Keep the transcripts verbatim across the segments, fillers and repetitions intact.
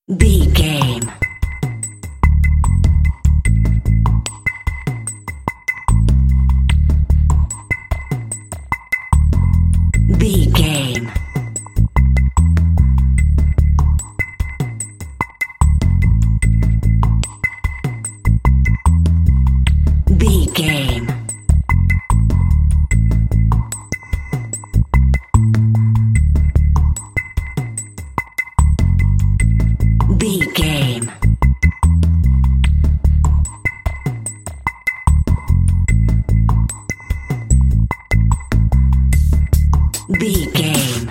B game. B game. B game. B game. B game.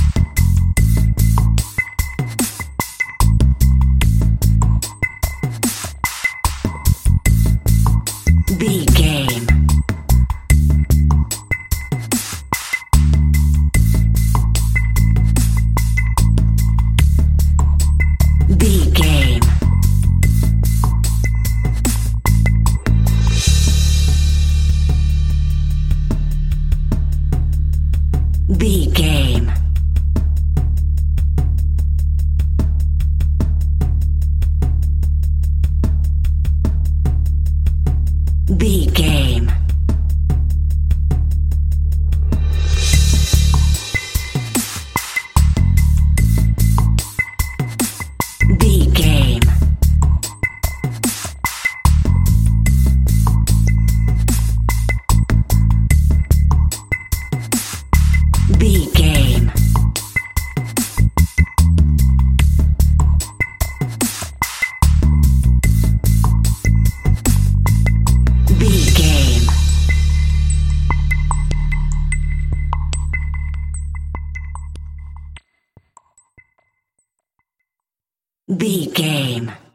B game. B game. B game. B game. B game. B game. B game. B game.